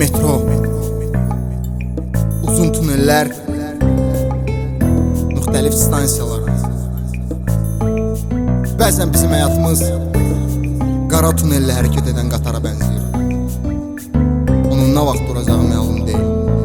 Metro, uzun tüneller, müxtəlif stansiyalar. Bəzən bizim həyatımız qara tünellə hərəkət edən qatara bənzəyir. Onun nə vaxt duracağı məlum deyil.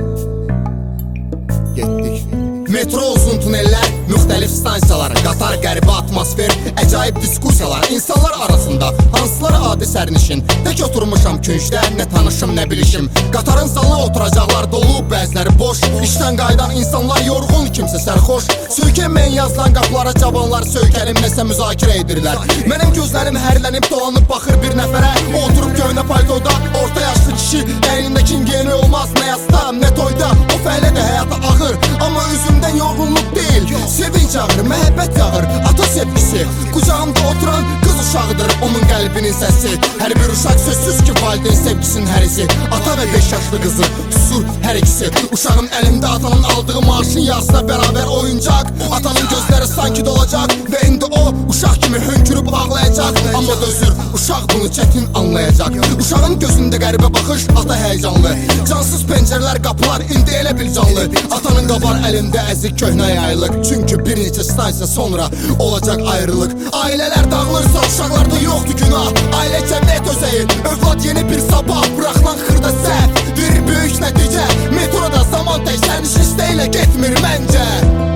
Getdik. Metro, uzun tünellər, müxtəlif stansiyalar, qatar, qəribə atmosfer, əcaib diskusiyalar. İnsanlar arasında hansıları adi sərnişin, tək oturmuşam küncdə, nə tanışım, nə bilişim. Qatarın salına oturacaqlar dolu, bəziləri boş. İşdən qayıdan insanlar yorğun, kimsə sərxoş. Söykənməyin yazılan qapılara cavanlar söykənib nəsə müzakirə edirlər. Mənim gözlərim hərlənib dolanıb baxır bir nəfərə. O oturub göynə paltoda, orta yaşlı kişi, əynində kingeni olmaz, nə yasta, nə toyda. O fəhlə də həyata axır, amma üzümdən yorğunluq deyil. Sevinç ağır, məhəbbət yağır, ata sevgisi. Qucağımda oturan qız uşağıdır onun qəlbinin səsi. Hər bir uşaq sözsüz ki valideyn sevgisinin hərisi. Ata və 5 yaşlı qızı susur hər ikisi. Uşağın əlində atanın aldığı maaşın yazısına bərabər oyuncaq. Atanın gözləri sanki dolacaq və indi o uşaq kimi hönkürüb ağlayacaq. Amma dözür, uşaq bunu çətin anlayacaq. Uşağın gözündə qəribə baxış, ata həyəcanlı. Cansız pəncərələr, qapılar indi elə bil canlı. Atanın qabar əlində əzik köhnə yaylıq. Çünki bir neçə stansiya sonra olacaq ayrılıq. Ailələr dağılırsa uşaqlarda yoxdur günah. Ailə cəmiyyət özəyir, övlad yeni bir sabah. Bıraxılan xırda səhv verir böyük nəticə. Metroda zaman tək sərniş istəylə getmir məncə.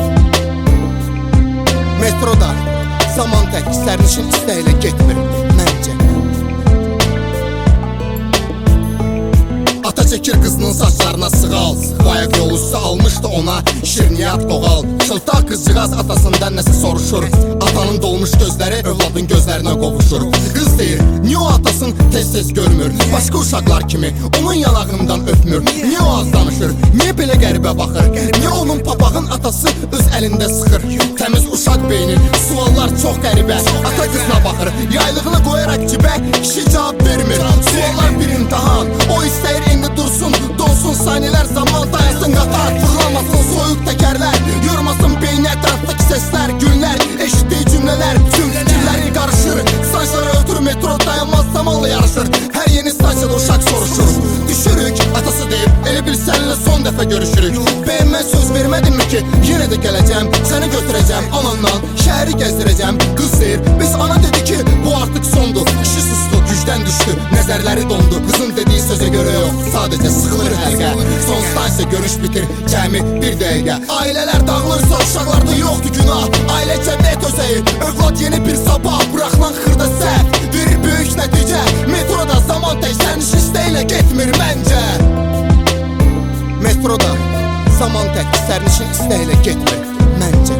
Metroda zaman tək sərnişin istəylə getmir məncə. Ata çəkir qızının saçlarına sığal. Qayaq yolcusu almışdı ona şirniyyat qoğal. Şıltaq qızcığaz atasından nəsə soruşur. Atanın dolmuş gözləri övladın gözlərinə qovuşur. Qız deyir, niyə o atasını tez-tez görmür? Başqa uşaqlar kimi onun yanağından öpmür. Niyə o az danışır? Niyə belə qəribə baxır? Niyə onun papağın atası öz əlində sıxır? Təmiz uşaq beyni, suallar çox qəribə. Ata qızına baxır, yaylığını qoyaraq cibə. Kişi cavab vermir, suallar bir imtihan. O istəyir indi dursun, donsun saniyələr. Zaman dayansın qatar, fırlamasın soyuq təkərlər. Yormasın beyni ətrafdakı səslər, günlər, eşitdiyi cümlələr. Tüm fikirləri qarışır, saçları ötür, metro dayanmaz zamanla yarışır. Hər yeni stansiyada uşaq soruşur. Düşürük, atası deyib, elə bil səninlə son dəfə görüşürük. Bəyəm mən söz vermədimmi ki, yenə də gələcəm, səni götürəcəm anandan, şəhəri gəzdirəcəm. Qız deyir, biz ana dedi ki, bu artıq sondur. Kişi sustu, gücdən düşdü, nəzərləri dondu. Qızın dediyi sözə görə yox, sadəcə sıxılır həlqə. Son stansiya görüş bitir, cəmi bir dəqiqə. Ailələr dağılırsa uşaqlarda yoxdur günah. Ailə cəmiyyət özəyir, övlad yeni bir sabah. Bıraxılan xırda səhv verir böyük nəticə. Metroda zaman tək sərniş istəylə getmir məncə. Metroda zaman tək sərnişin istəylə getmir məncə.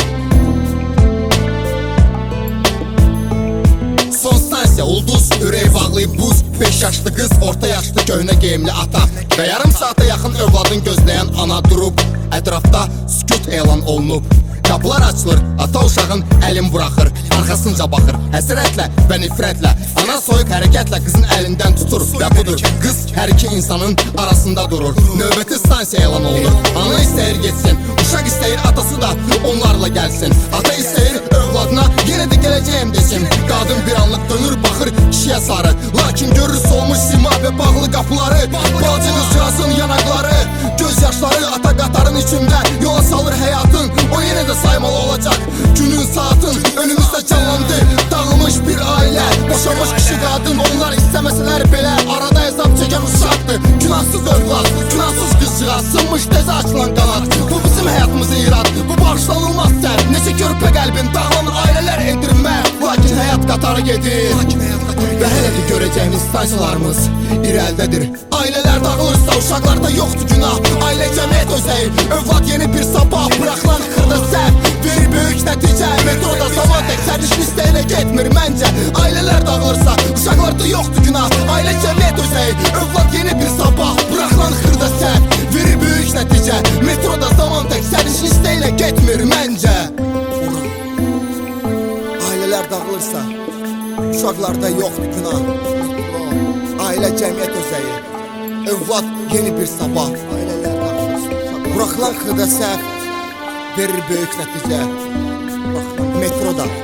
Son stansiya ulduz, ürək bağlayıb buz. 5 yaşlı qız, orta yaşlı köhnə geyimli ata və yarım saata yaxın övladın gözləyən ana durub. Ətrafda sükut elan olunub. Qapılar açılır, ata uşağın əlin buraxır, arxasınca baxır, həsrətlə və nifrətlə. Ana soyuq hərəkətlə qızın əlindən tutur və budur, qız hər iki insanın arasında durur. Növbəti stansiya elan olunur. Ana istəyir getsin, uşaq istəyir atası da onlarla gəlsin. Ata istəyir övladına yenə də gələcəyim desin. Qadın bir anlıq dönür, baxır kişiyə sarı. Lakin görür solmuş sima və bağlı qapıları. Bacı qızcağızın yanaqları, göz yaşları ata qatarın içində yola salır həyatın. O yenə də saymalı olacaq günün saatın. Önümüzdə canlandı dağılmış bir ailə. Boşanmış kişi qadın, onlar istəməsələr belə. Arada hesab çəkən uşaqdır, günahsız övlad, günahsız qızcığaz. Sınmış tezə açılan qanat. Bu bizim həyatımızın irad, bu bağışlanılmaz səhv. Neçə körpə qəlbin dağlanır, ailələr edirmə. Lakin həyat qatara gedir və hələ də görəcəyimiz stansiyalarımız irəlidədir. Ailələr dağılırsa uşaqlarda yoxdur günah. Ailə cəmiyyət özəyir, övlad yeni bir sabah. Bıraxılan xırda səhv verir böyük nəticə. Metroda zaman tək sərnişin istəylə getmir məncə. Ailələr dağılırsa uşaqlarda yoxdur günah. Ailə cəmiyyət özəyir, övlad yeni bir sabah. Bıraxılan xırda səhv verir böyük nəticə. Metroda zaman tək sərnişin istəylə getmir məncə. Ailələr dağılırsa uşaqlarda yoxdur günah. Ailə cəmiyyət özəyir, övlad yeni bir sabah. Bıraxılan xırda səhv verir böyük nəticə. Metroda